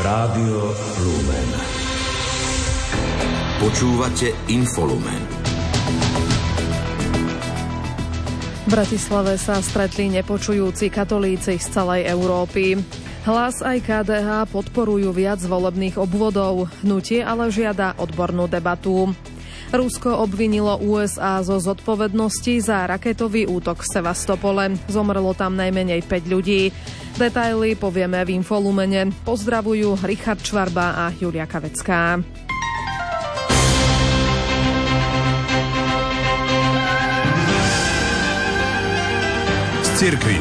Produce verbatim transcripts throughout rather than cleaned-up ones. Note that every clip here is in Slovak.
Rádio Lumen. Počúvate Infolumen. V Bratislave sa stretli nepočujúci katolíci z celej Európy. Hlas aj ká dé há podporujú viac volebných obvodov. Hnutie ale žiada odbornú debatu. Rusko obvinilo ú es á zo zodpovednosti za raketový útok v Sevastopole. Zomrelo tam najmenej päť ľudí. Detaily povieme v Infolumene. Pozdravujú Richard Čvarba a Julia Kavecká. Z cirkvi.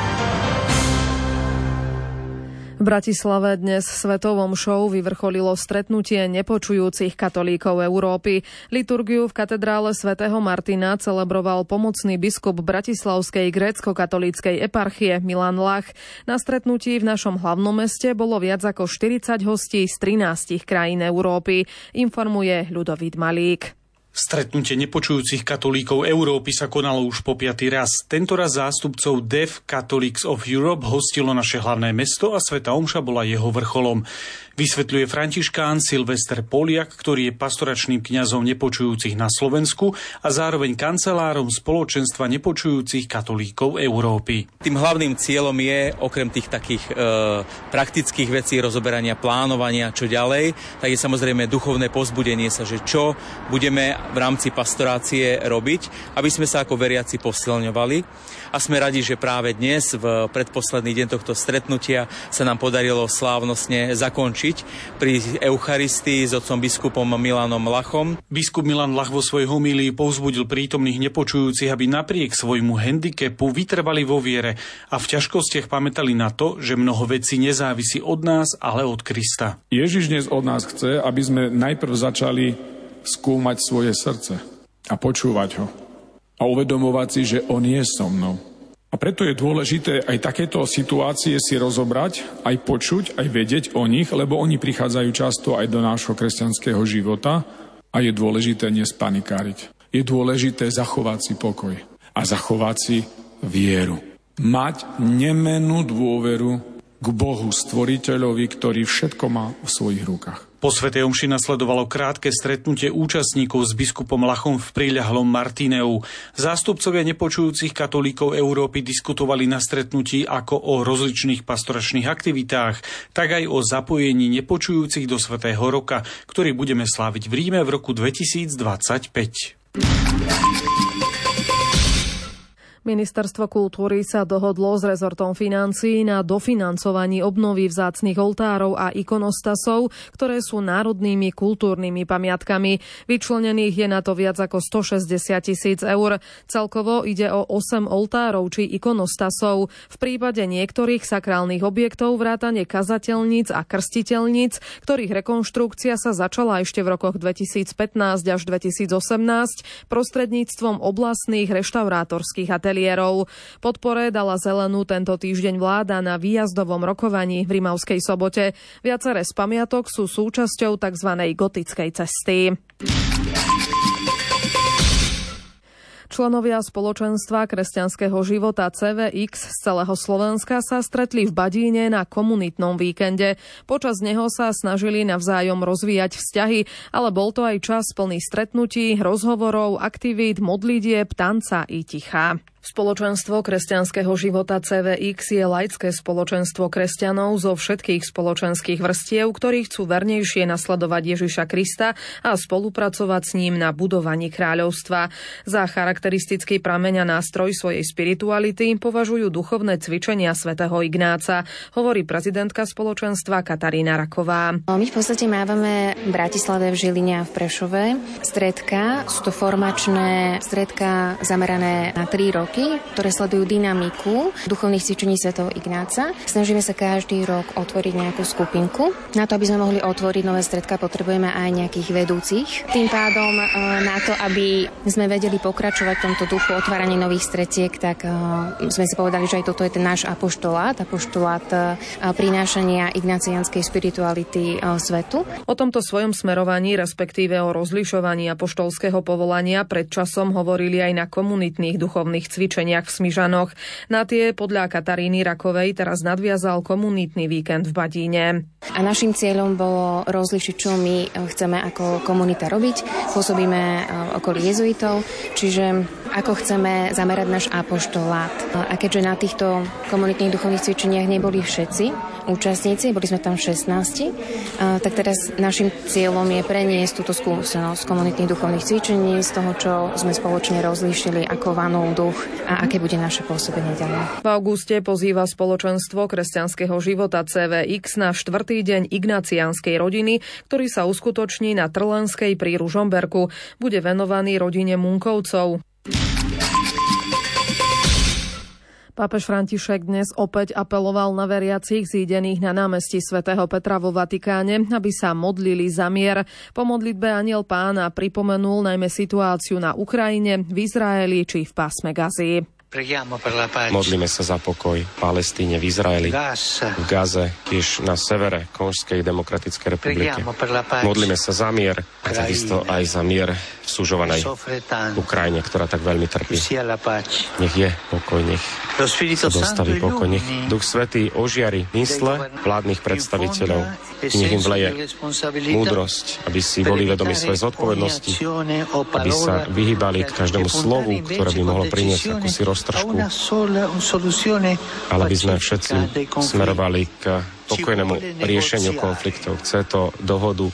V Bratislave dnes svetovom show vyvrcholilo stretnutie nepočujúcich katolíkov Európy. Liturgiu v katedrále svätého Martina celebroval pomocný biskup bratislavskej grécko-katolíckej eparchie Milan Lach. Na stretnutí v našom hlavnom meste bolo viac ako štyridsať hostí z trinástich krajín Európy, informuje Ľudovít Malík. Stretnutie nepočujúcich katolíkov Európy sa konalo už po piaty raz. Tentoraz zástupcov Deaf Catholics of Europe hostilo naše hlavné mesto a svätá omša bola jeho vrcholom. Vysvetľuje františkán Silvester Poliak, ktorý je pastoračným kňazom nepočujúcich na Slovensku a zároveň kancelárom spoločenstva nepočujúcich katolíkov Európy. Tým hlavným cieľom je, okrem tých takých e, praktických vecí, rozoberania, plánovania, čo ďalej, tak je samozrejme duchovné povzbudenie sa, že čo budeme v rámci pastorácie robiť, aby sme sa ako veriaci posilňovali. A sme radi, že práve dnes, v predposledný deň tohto stretnutia, sa nám podarilo slávnostne zakončiť pri Eucharistii s otcom biskupom Milanom Lachom. Biskup Milan Lach vo svojej homílii povzbudil prítomných nepočujúcich, aby napriek svojmu handicapu vytrvali vo viere a v ťažkostiach pamätali na to, že mnoho vecí nezávisí od nás, ale od Krista. Ježiš dnes od nás chce, aby sme najprv začali skúmať svoje srdce a počúvať ho a uvedomovať si, že on je so mnou. A preto je dôležité aj takéto situácie si rozobrať, aj počuť, aj vedieť o nich, lebo oni prichádzajú často aj do nášho kresťanského života a je dôležité nespanikáriť. Je dôležité zachovať si pokoj a zachovať si vieru. Mať nemennú dôveru k Bohu, stvoriteľovi, ktorý všetko má v svojich rukách. Po svätej omši nasledovalo krátke stretnutie účastníkov s biskupom Lachom v priľahlom Martineu. Zástupcovia nepočujúcich katolíkov Európy diskutovali na stretnutí ako o rozličných pastoračných aktivitách, tak aj o zapojení nepočujúcich do Svätého roka, ktorý budeme sláviť v Ríme v roku dvetisícdvadsaťpäť. Ministerstvo kultúry sa dohodlo s rezortom financií na dofinancovaní obnovy vzácnych oltárov a ikonostasov, ktoré sú národnými kultúrnymi pamiatkami. Vyčlenených je na to viac ako stošesťdesiat tisíc eur. Celkovo ide o osem oltárov či ikonostasov. V prípade niektorých sakrálnych objektov vrátane kazateľníc a krstiteľníc, ktorých rekonštrukcia sa začala ešte v rokoch dvetisícpätnásť až dvetisícosemnásť prostredníctvom oblastných reštaurátorských ateliérov. Podpore dala zelenú tento týždeň vláda na výjazdovom rokovaní v Rimavskej Sobote. Viaceré z pamiatok sú súčasťou tzv. Gotickej cesty. Členovia spoločenstva kresťanského života cé vé iks z celého Slovenska sa stretli v Badíne na komunitnom víkende. Počas neho sa snažili navzájom rozvíjať vzťahy, ale bol to aj čas plný stretnutí, rozhovorov, aktivít, modlitieb, tanca i ticha. Spoločenstvo kresťanského života cé vé iks je laické spoločenstvo kresťanov zo všetkých spoločenských vrstiev, ktorí chcú vernejšie nasledovať Ježiša Krista a spolupracovať s ním na budovaní kráľovstva. Za charakteristický prameň a nástroj svojej spirituality považujú duchovné cvičenia svätého Ignáca, hovorí prezidentka spoločenstva Katarína Raková. My v podstate mávame v Bratislave, v Žiline a v Prešove stredka. Sú to formačné stredka zamerané na tri roky, ktoré sledujú dynamiku duchovných cvičení svätého Ignáca. Snažíme sa každý rok otvoriť nejakú skupinku. Na to, aby sme mohli otvoriť nové stredka, potrebujeme aj nejakých vedúcich. Tým pádom na to, aby sme vedeli pokračovať v tomto duchu otvárania nových strediek, tak sme si povedali, že aj toto je ten náš apoštolát, apoštolát prinášania ignacianskej spirituality svetu. O tomto svojom smerovaní, respektíve o rozlišovaní apoštolského povolania pred časom hovorili aj na komunitných duchovných cvičeniach cvičeniach v Smižanoch. Na tie podľa Kataríny Rakovej teraz nadviazal komunitný víkend v Badíne. A našim cieľom bolo rozlišiť, čo my chceme ako komunita robiť. Pôsobíme okolí jezuitov, čiže ako chceme zamerať náš apoštolát. A keďže na týchto komunitných duchovných cvičeniach neboli všetci účastníci, boli sme tam šestnásť, tak teraz našim cieľom je preniesť túto skúsenosť komunitných duchovných cvičení z toho, čo sme spoločne rozlíšili, ako vanul duch a aké bude naše pôsobenie ďalej. V auguste pozýva spoločenstvo kresťanského života cé vé iks na štvrtý deň ignaciánskej rodiny, ktorý sa uskutoční na Trlanskej pri Ružomberku. Bude venovaný rodine Munkovcov. Pápež František dnes opäť apeloval na veriacich zídených na námestí svätého Petra vo Vatikáne, aby sa modlili za mier. Po modlitbe Anjel Pána pripomenul najmä situáciu na Ukrajine, v Izraeli či v pásme Gazy. Modlíme sa za pokoj v Palestíne, v Izraeli, v Gaze, tiež na severe Konžskej demokratickej republiky. Modlíme sa za mier a takisto aj za mier v sužovanej Ukrajine, ktorá tak veľmi trpí. Nech je pokoj, nech sa dostaví pokoj, nech Duch Svätý ožiari mysle vládnych predstaviteľov, nech im vleje múdrosť, aby si boli vedomi svojej zodpovednosti, aby sa vyhýbali každému slovu, ktoré by mohlo priniesť akúsi roztržku, ale by sme všetci smerovali k pokojnému riešeniu konfliktov. Chce to dohodu.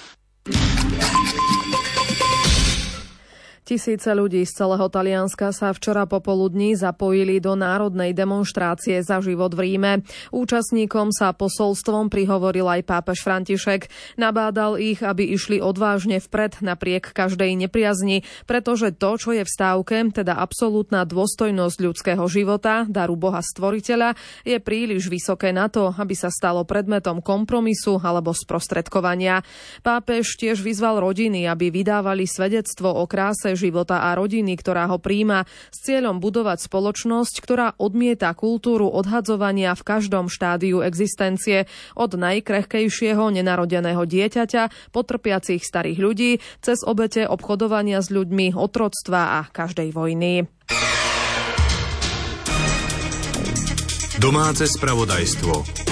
Tisíce ľudí z celého Talianska sa včera popoludní zapojili do národnej demonštrácie za život v Ríme. Účastníkom sa posolstvom prihovoril aj pápež František. Nabádal ich, aby išli odvážne vpred napriek každej nepriazni, pretože to, čo je v stávke, teda absolútna dôstojnosť ľudského života, daru Boha Stvoriteľa, je príliš vysoké na to, aby sa stalo predmetom kompromisu alebo sprostredkovania. Pápež tiež vyzval rodiny, aby vydávali svedectvo o kráse života a rodiny, ktorá ho prijíma, s cieľom budovať spoločnosť, ktorá odmieta kultúru odhadzovania v každom štádiu existencie, od najkrehkejšieho nenarodeného dieťaťa, potrpiacich starých ľudí, cez obete obchodovania s ľuďmi, otroctva a každej vojny. Domáce spravodajstvo.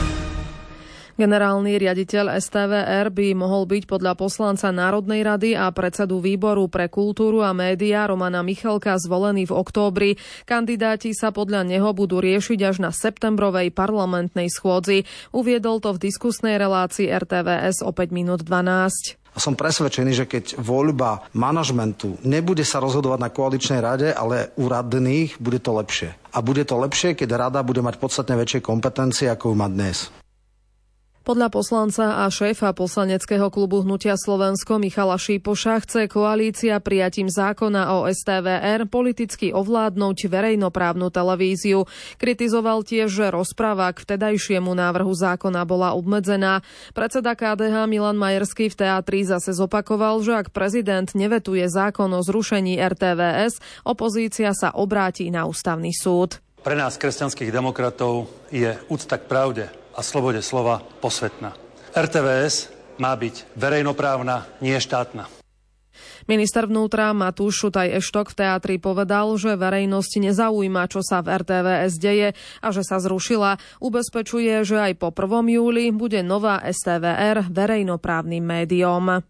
Generálny riaditeľ es té vé er by mohol byť podľa poslanca Národnej rady a predsedu výboru pre kultúru a médiá Romana Michalka zvolený v októbri. Kandidáti sa podľa neho budú riešiť až na septembrovej parlamentnej schôdzi. Uviedol to v diskusnej relácii er té vé es o päť minút dvanásť. Som presvedčený, že keď voľba manažmentu nebude sa rozhodovať na koaličnej rade, ale úradných, bude to lepšie. A bude to lepšie, keď rada bude mať podstatne väčšie kompetencie, ako ju má dnes. Podľa poslanca a šéfa poslaneckého klubu Hnutia Slovensko Michala Šípoša chce koalícia prijatím zákona o es té vé er politicky ovládnuť verejnoprávnu televíziu. Kritizoval tiež, že rozprava k vtedajšiemu návrhu zákona bola obmedzená. Predseda ká dé há Milan Majerský v teatri zase zopakoval, že ak prezident nevetuje zákon o zrušení er té vé es, opozícia sa obráti na ústavný súd. Pre nás, kresťanských demokratov, je úcta k pravde a slobode slova posvetná. er té vé es má byť verejnoprávna, nie štátna. Minister vnútra Matúš Šutaj Eštok v teatri povedal, že verejnosť nezaujíma, čo sa v er té vé es deje a že sa zrušila. Ubezpečuje, že aj po prvom júli bude nová es té vé er verejnoprávnym médiom.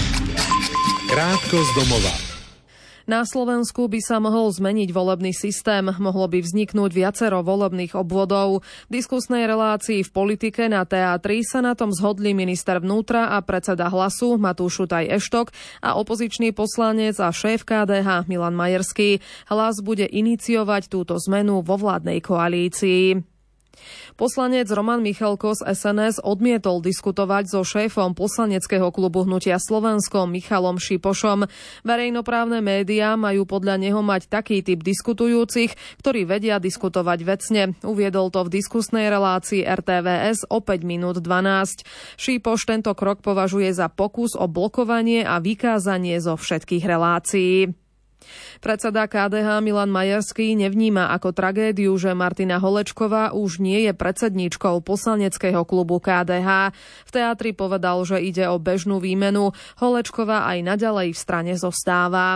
Krátko z domova. Na Slovensku by sa mohol zmeniť volebný systém, mohlo by vzniknúť viacero volebných obvodov. V diskusnej relácii v politike na teatri sa na tom zhodli minister vnútra a predseda Hlasu Matúš Šutaj Eštok a opozičný poslanec a šéf ká dé há Milan Majerský. Hlas bude iniciovať túto zmenu vo vládnej koalícii. Poslanec Roman Michalko z es en es odmietol diskutovať so šéfom poslaneckého klubu Hnutia Slovensko Michalom Šipošom. Verejnoprávne médiá majú podľa neho mať taký typ diskutujúcich, ktorí vedia diskutovať vecne. Uviedol to v diskusnej relácii er té vé es o päť minút dvanásť. Šipoš tento krok považuje za pokus o blokovanie a vykázanie zo všetkých relácií. Predseda ká dé há Milan Majerský nevníma ako tragédiu, že Martina Holečková už nie je predsedníčkou poslaneckého klubu ká dé há. V teatri povedal, že ide o bežnú výmenu. Holečková aj naďalej v strane zostáva.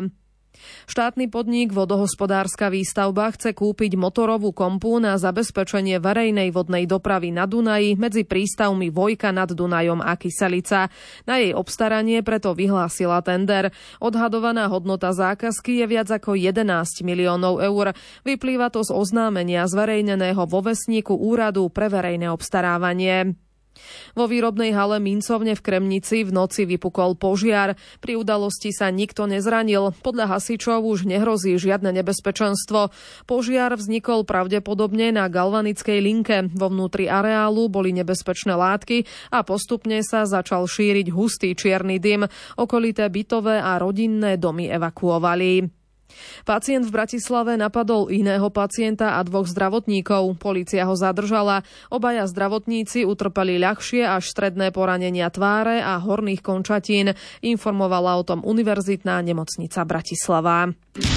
Štátny podnik Vodohospodárska výstavba chce kúpiť motorovú kompu na zabezpečenie verejnej vodnej dopravy na Dunaji medzi prístavmi Vojka nad Dunajom a Kyselica. Na jej obstaranie preto vyhlásila tender. Odhadovaná hodnota zákazky je viac ako jedenásť miliónov eur. Vyplýva to z oznámenia zverejneného vo Vestníku Úradu pre verejné obstarávanie. Vo výrobnej hale Mincovne v Kremnici v noci vypukol požiar. Pri udalosti sa nikto nezranil. Podľa hasičov už nehrozí žiadne nebezpečenstvo. Požiar vznikol pravdepodobne na galvanickej linke. Vo vnútri areálu boli nebezpečné látky a postupne sa začal šíriť hustý čierny dym. Okolité bytové a rodinné domy evakuovali. Pacient v Bratislave napadol iného pacienta a dvoch zdravotníkov. Polícia ho zadržala. Obaja zdravotníci utrpeli ľahšie až stredné poranenia tváre a horných končatín. Informovala o tom Univerzitná nemocnica Bratislava.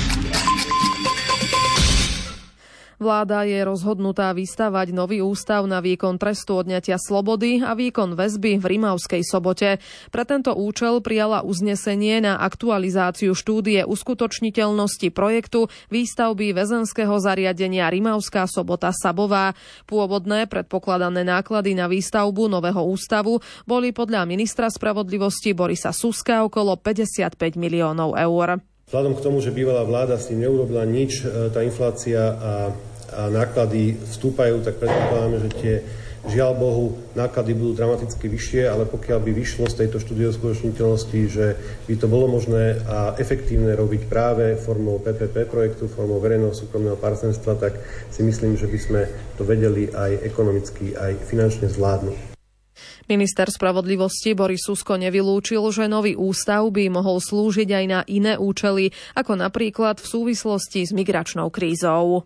Vláda je rozhodnutá vystavať nový ústav na výkon trestu odňatia slobody a výkon väzby v Rimavskej Sobote. Pre tento účel prijala uznesenie na aktualizáciu štúdie uskutočniteľnosti projektu výstavby väzenského zariadenia Rimavská Sobota Sabová. Pôvodné predpokladané náklady na výstavbu nového ústavu boli podľa ministra spravodlivosti Borisa Suska okolo päťdesiatpäť miliónov eur. Vzhľadom k tomu, že bývalá vláda s tým neurobila nič, tá inflácia a a náklady vstúpajú, tak predpokladáme, že tie, žiaľ Bohu, náklady budú dramaticky vyššie, ale pokiaľ by vyšlo z tejto štúdie uskutočniteľnosti, že by to bolo možné a efektívne robiť práve formou pé pé pé projektu, formou verejného súkromného partnerstva, tak si myslím, že by sme to vedeli aj ekonomicky, aj finančne zvládnuť. Minister spravodlivosti Boris Susko nevylúčil, že nový ústav by mohol slúžiť aj na iné účely, ako napríklad v súvislosti s migračnou krízou.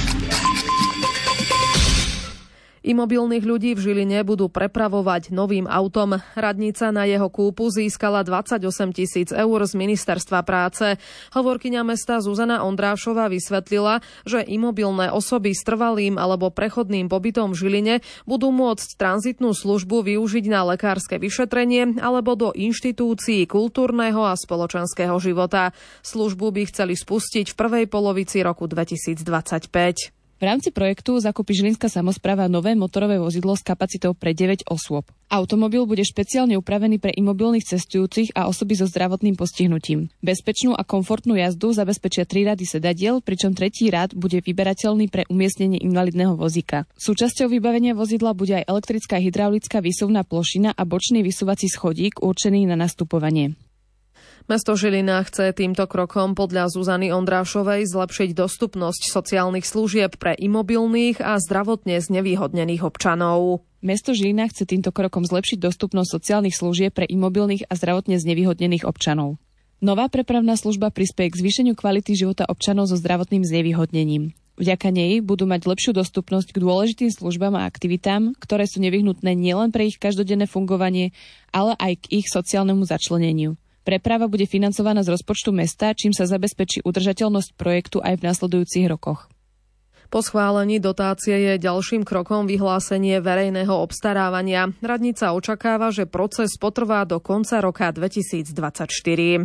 Imobilných ľudí v Žiline budú prepravovať novým autom. Radnica na jeho kúpu získala dvadsaťosem tisíc eur z Ministerstva práce. Hovorkyňa mesta Zuzana Ondrášová vysvetlila, že imobilné osoby s trvalým alebo prechodným pobytom v Žiline budú môcť tranzitnú službu využiť na lekárske vyšetrenie alebo do inštitúcií kultúrneho a spoločenského života. Službu by chceli spustiť v prvej polovici roku dvetisícdvadsaťpäť. V rámci projektu zakúpi žilinská samospráva nové motorové vozidlo s kapacitou pre deväť osôb. Automobil bude špeciálne upravený pre imobilných cestujúcich a osoby so zdravotným postihnutím. Bezpečnú a komfortnú jazdu zabezpečia tri rady sedadiel, pričom tretí rad bude vyberateľný pre umiestnenie invalidného vozíka. Súčasťou vybavenia vozidla bude aj elektrická hydraulická výsuvná plošina a bočný vysúvací schodík určený na nastupovanie. Mesto Žilina chce týmto krokom podľa Zuzany Ondrášovej zlepšiť dostupnosť sociálnych služieb pre imobilných a zdravotne znevýhodnených občanov. Mesto Žilina chce týmto krokom zlepšiť dostupnosť sociálnych služieb pre imobilných a zdravotne znevýhodnených občanov. Nová prepravná služba prispeje k zvýšeniu kvality života občanov so zdravotným znevýhodnením. Vďaka nej budú mať lepšiu dostupnosť k dôležitým službám a aktivitám, ktoré sú nevyhnutné nielen pre ich každodenné fungovanie, ale aj k ich sociálnemu začleneniu. Preprava bude financovaná z rozpočtu mesta, čím sa zabezpečí udržateľnosť projektu aj v nasledujúcich rokoch. Po schválení dotácie je ďalším krokom vyhlásenie verejného obstarávania. Radnica očakáva, že proces potrvá do konca roka dvetisícdvadsaťštyri.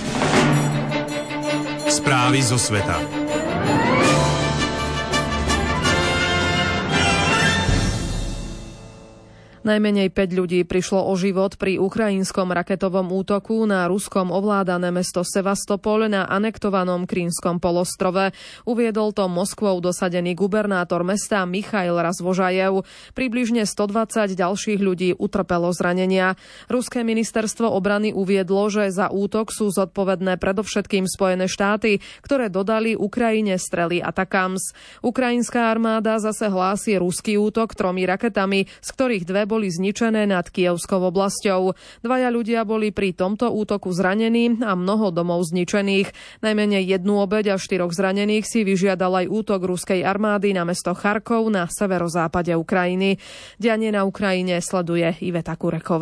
Správy zo sveta. Najmenej päť ľudí prišlo o život pri ukrajinskom raketovom útoku na ruskom ovládané mesto Sevastopol na anektovanom Krymskom polostrove. Uviedol to Moskvou dosadený gubernátor mesta Michail Razvožajev. Približne stodvadsať ďalších ľudí utrpelo zranenia. Ruské ministerstvo obrany uviedlo, že za útok sú zodpovedné predovšetkým Spojené štáty, ktoré dodali Ukrajine strely Atakams. Ukrajinská armáda zase hlási ruský útok tromi raketami, z ktorých dve boli zničené nad Kyjevskou oblasťou. Dvaja ľudia boli pri tomto útoku zranení a mnoho domov zničených. Najmenej jednu obeť a štyroch zranených si vyžiadal aj útok ruskej armády na mesto Charkov na severozápade Ukrajiny. Dianie na Ukrajine sleduje Iveta Kureková.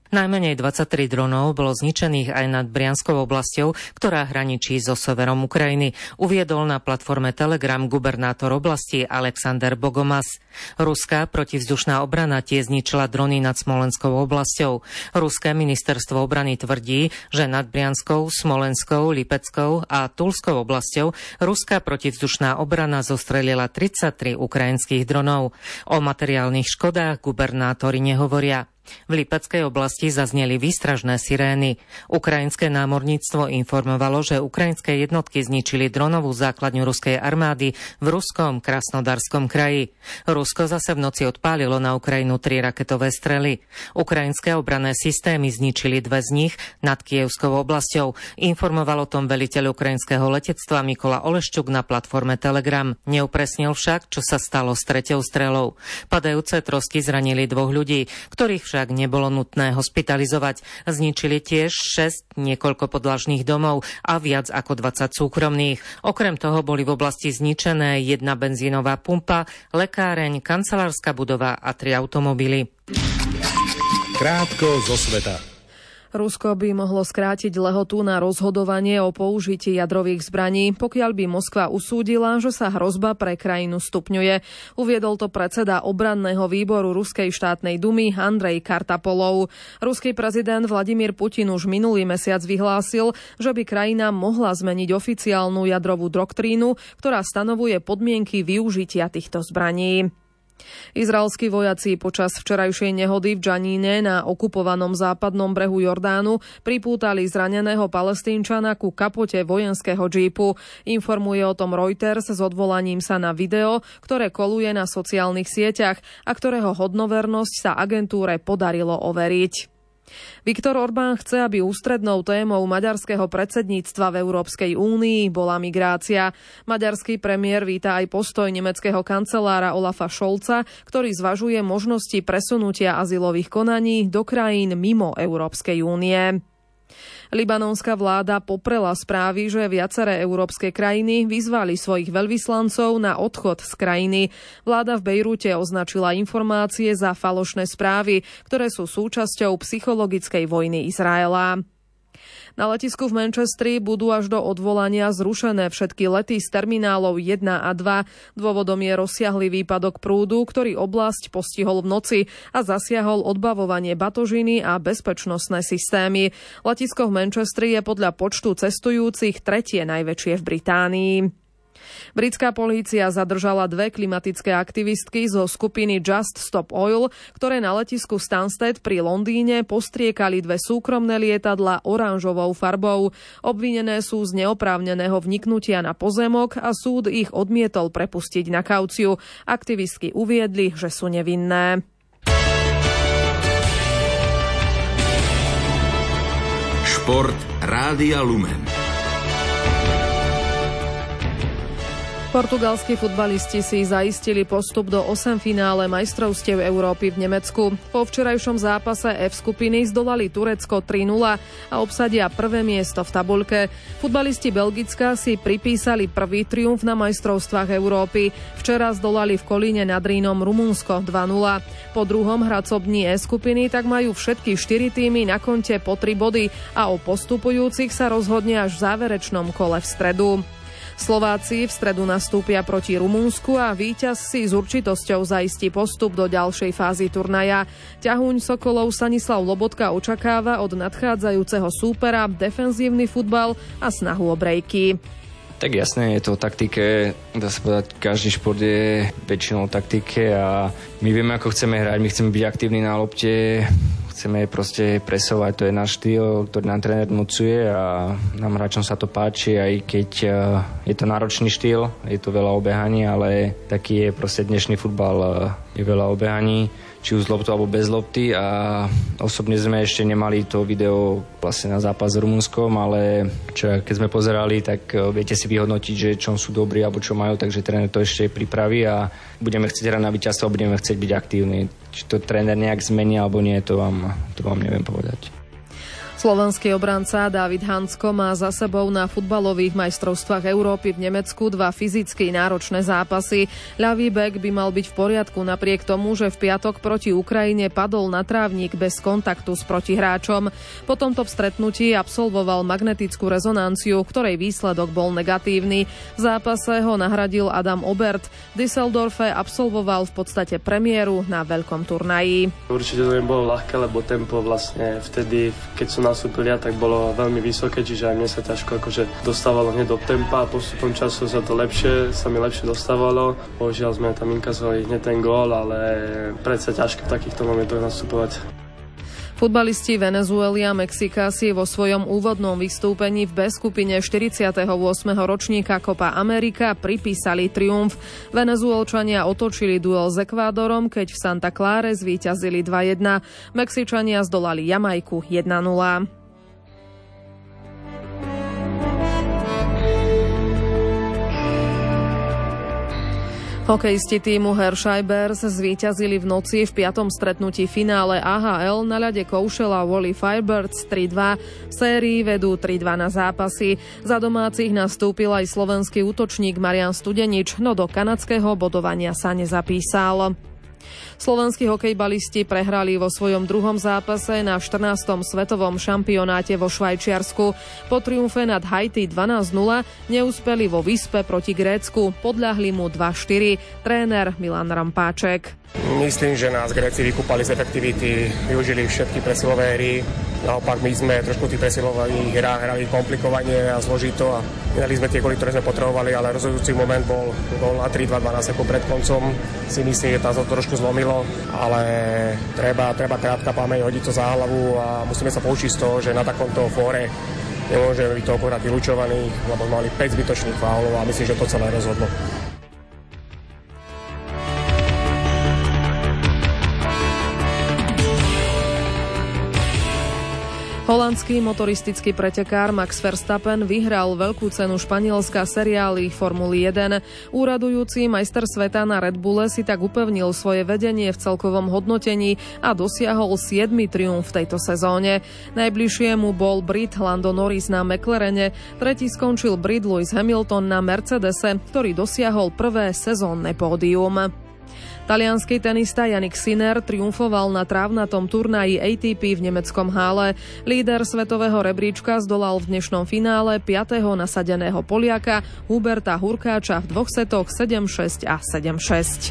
Najmenej dvadsaťtri dronov bolo zničených aj nad Brianskou oblasťou, ktorá hraničí so severom Ukrajiny, uviedol na platforme Telegram gubernátor oblasti Alexander Bogomas. Ruská protivzdušná obrana tiež zničila drony nad Smolenskou oblasťou. Ruské ministerstvo obrany tvrdí, že nad Brianskou, Smolenskou, Lipeckou a Tulskou oblasťou ruská protivzdušná obrana zostrelila tridsaťtri ukrajinských dronov. O materiálnych škodách gubernátori nehovoria. V Lipeckej oblasti zazneli výstražné sirény. Ukrajinské námorníctvo informovalo, že ukrajinské jednotky zničili dronovú základňu ruskej armády v ruskom Krasnodarskom kraji. Rusko zase v noci odpálilo na Ukrajinu tri raketové strely. Ukrajinské obranné systémy zničili dve z nich nad Kievskou oblasťou. Informoval o tom veliteľ ukrajinského letectva Mikola Oleščuk na platforme Telegram. Neupresnil však, čo sa stalo s treťou strelou. Padajúce trosky zranili dvoch ľudí, ktorých však však nebolo nutné hospitalizovať. Zničili tiež šesť niekoľko podlažných domov a viac ako dvadsať súkromných. Okrem toho boli v oblasti zničené jedna benzínová pumpa, lekáreň, kancelárska budova a tri automobily. Krátko zo sveta. Rusko by mohlo skrátiť lehotu na rozhodovanie o použití jadrových zbraní, pokiaľ by Moskva usúdila, že sa hrozba pre krajinu stupňuje. Uviedol to predseda obranného výboru Ruskej štátnej dumy Andrej Kartapolov. Ruský prezident Vladimír Putin už minulý mesiac vyhlásil, že by krajina mohla zmeniť oficiálnu jadrovú doktrínu, ktorá stanovuje podmienky využitia týchto zbraní. Izraelskí vojaci počas včerajšej nehody v Džaníne na okupovanom západnom brehu Jordánu pripútali zraneného Palestínčana ku kapote vojenského džípu. Informuje o tom Reuters s odvolaním sa na video, ktoré koluje na sociálnych sieťach a ktorého hodnovernosť sa agentúre podarilo overiť. Viktor Orbán chce, aby ústrednou témou maďarského predsedníctva v Európskej únii bola migrácia. Maďarský premiér víta aj postoj nemeckého kancelára Olafa Scholza, ktorý zvažuje možnosti presunutia azylových konaní do krajín mimo Európskej únie. Libanonská vláda poprela správy, že viaceré európske krajiny vyzvali svojich veľvyslancov na odchod z krajiny. Vláda v Bejrúte označila informácie za falošné správy, ktoré sú súčasťou psychologickej vojny Izraela. Na letisku v Manchestri budú až do odvolania zrušené všetky lety z terminálov jeden a dva. Dôvodom je rozsiahly výpadok prúdu, ktorý oblasť postihol v noci a zasiahol odbavovanie batožiny a bezpečnostné systémy. Letisko v Manchestri je podľa počtu cestujúcich tretie najväčšie v Británii. Britská polícia zadržala dve klimatické aktivistky zo skupiny Just Stop Oil, ktoré na letisku Stansted pri Londýne postriekali dve súkromné lietadlá oranžovou farbou. Obvinené sú z neoprávneného vniknutia na pozemok a súd ich odmietol prepustiť na kauciu. Aktivistky uviedli, že sú nevinné. Šport Rádia Lumen. Portugalskí futbalisti si zaistili postup do osemfinále majstrovstiev Európy v Nemecku. Po včerajšom zápase F skupiny zdolali Turecko tri nula a obsadia prvé miesto v tabuľke. Futbalisti Belgicka si pripísali prvý triumf na majstrovstvách Európy. Včera zdolali v Kolíne nad Rínom Rumunsko dva nula. Po druhom hracobdní E skupiny tak majú všetky štyri týmy na konte po tri body a o postupujúcich sa rozhodne až v záverečnom kole v stredu. Slováci v stredu nastúpia proti Rumunsku a víťaz si s určitosťou zaistí postup do ďalšej fázy turnaja. Ťahuň Sokolov Stanislav Lobotka očakáva od nadchádzajúceho súpera defenzívny futbal a snahu o brejky. Tak jasné, je to o taktike, dá sa povedať, každý šport je väčšinou o taktike a my vieme, ako chceme hrať, my chceme byť aktívni na lopte, chceme proste presovať, to je náš štýl, ktorý nám tréner vnúcuje a nám hráčom sa to páči, aj keď je to náročný štýl, je to veľa obehaní, ale taký je proste dnešný futbal, je veľa obehaní, či už z loptu alebo bez lopty a osobne sme ešte nemali to video vlastne na zápas s Rumunskom, ale čo, keď sme pozerali, tak viete si vyhodnotiť, že čom sú dobrí alebo čo majú, takže tréner to ešte pripraví a budeme chcieť hrať na víťazstvo, budeme chcieť byť aktívni. Či to tréner nejak zmení alebo nie, to vám, to vám neviem povedať. Slovenský obranca Dávid Hansko má za sebou na futbalových majstrovstvách Európy v Nemecku dva fyzicky náročné zápasy. Ľavý bek by mal byť v poriadku napriek tomu, že v piatok proti Ukrajine padol na trávnik bez kontaktu s protihráčom. Po tomto stretnutí absolvoval magnetickú rezonanciu, ktorej výsledok bol negatívny. V zápase ho nahradil Adam Obert. V Düsseldorfe absolvoval v podstate premiéru na veľkom turnaji. Určite to nebolo ľahké, lebo tempo vlastne vtedy, keď som nastúpil ja, tak bolo veľmi vysoké, čiže aj mne sa ťažko akože dostávalo hneď do tempa a postupom času sa to lepšie, sa mi lepšie dostávalo. Bohužiaľ sme tam inkasovali hneď ten gól, ale predsa ťažko v takýchto momentoch nastupovať. Futbalisti Venezuely a Mexika si vo svojom úvodnom vystúpení v B skupine štyridsiateho ôsmeho ročníka Copa America pripísali triumf. Venezuelčania otočili duel s Ekvádorom, keď v Santa Cláre zvíťazili dva jedna. Mexičania zdolali Jamajku jedna nula. Hokejisti týmu Hershey-Bears zvíťazili v noci v piatom stretnutí finále á há el na ľade Koušela Wally Firebirds tri dva. V sérii vedú tri dva na zápasy. Za domácich nastúpil aj slovenský útočník Marian Studenič, no do kanadského bodovania sa nezapísal. Slovenskí hokejbalisti prehrali vo svojom druhom zápase na štrnástom svetovom šampionáte vo Švajčiarsku. Po triumfe nad Haiti dvanásť nula neúspeli vo Vispe proti Grécku. Podľahli mu dva štyri. Tréner Milan Rampáček. Myslím, že nás Gréci vykúpali z efektivity, využili všetky presilové hry. Naopak my sme trošku tých presilových hrách hrali komplikovanie a zložito a nedali sme tie góly, ktoré sme potrebovali, ale rozhodujúci moment bol gól na tri dva dvanásť sekúnd pred koncom. Si myslím, že tam to trošku zlomilo, ale treba, treba krátka pamäť, hodiť to za hlavu a musíme sa poučiť z toho, že na takomto fóre nemôžeme byť toľkokrát vylúčovaní, lebo mali päť zbytočných faulov a myslím, že to celé rozhodlo. Holandský motoristický pretekár Max Verstappen vyhral veľkú cenu Španielska seriály Formuly jeden. Úradujúci majster sveta na Red Bulle si tak upevnil svoje vedenie v celkovom hodnotení a dosiahol siedmy triumf v tejto sezóne. Najbližšie mu bol Brit Lando Norris na McLarene, tretí skončil Brit Lewis Hamilton na Mercedese, ktorý dosiahol prvé sezónne pódium. Taliansky tenista Jannik Sinner triumfoval na trávnatom turnaji á té pé v nemeckom Hále. Líder svetového rebríčka zdolal v dnešnom finále piateho nasadeného Poliaka Huberta Hurkáča v dvoch setoch sedem šesť a sedem šesť.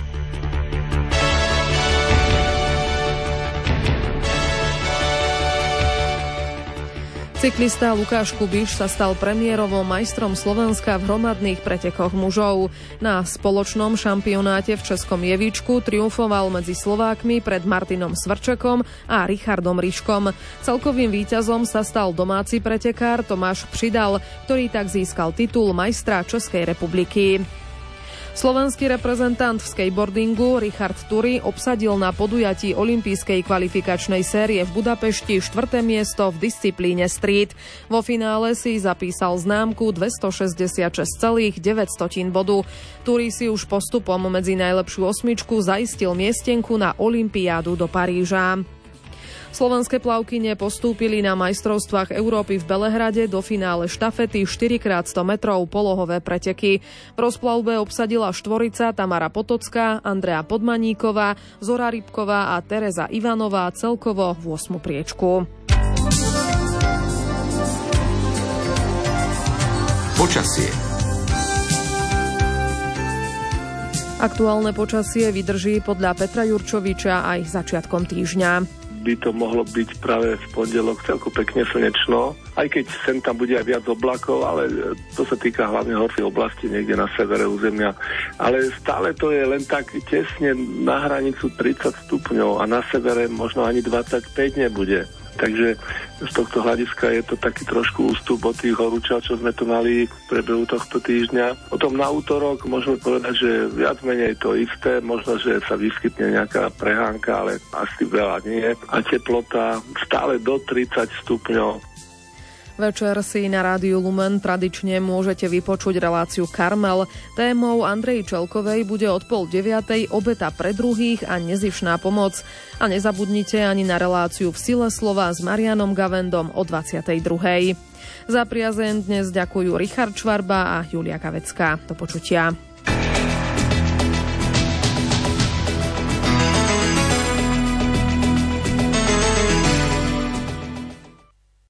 Cyklista Lukáš Kubiš sa stal premiérovo majstrom Slovenska v hromadných pretekoch mužov. Na spoločnom šampionáte v Českom Jevíčku triumfoval medzi Slovákmi pred Martinom Svrčekom a Richardom Ryškom. Celkovým víťazom sa stal domáci pretekár Tomáš Přidal, ktorý tak získal titul majstra Českej republiky. Slovenský reprezentant v skateboardingu Richard Turi obsadil na podujatí olympijskej kvalifikačnej série v Budapešti štvrté miesto v disciplíne street. Vo finále si zapísal známku dvestošesťdesiatšesť celá deväť bodu. Turi si už postupom medzi najlepšiu osmičku zaistil miestenku na olympiádu do Paríža. Slovenské plavkyne postúpili na majstrovstvách Európy v Belehrade do finále štafety štyri krát sto metrov polohové preteky. V rozplavbe obsadila štvorica Tamara Potocká, Andrea Podmaníková, Zora Rybková a Tereza Ivanová celkovo v ôsmu priečku. Počasie. Aktuálne počasie vydrží podľa Petra Jurčoviča aj začiatkom týždňa. By to mohlo byť práve v pondelok celkom pekne slnečno, aj keď sem tam bude aj viac oblakov, ale to sa týka hlavne horších oblastí niekde na severe územia. Ale stále to je len tak tesne na hranicu tridsať stupňov a na severe možno ani dvadsaťpäť nebude. Takže z tohto hľadiska je to taký trošku ústup od tých horúčav, čo sme tu mali v priebehu tohto týždňa. Potom na útorok môžeme povedať, že viac menej to isté, možno, že sa vyskytne nejaká prehánka, ale asi veľa nie. A teplota stále do tridsať stupňov. Večer si na Rádiu Lumen tradične môžete vypočuť reláciu Karmel. Témou Andreji Čelkovej bude od pol deviatej obeta pre druhých a nezišná pomoc. A nezabudnite ani na reláciu V sile slova s Marianom Gavendom o dvadsiatej druhej. Za priazeň dnes ďakujú Richard Švarba a Julia Kavecká. Do počutia.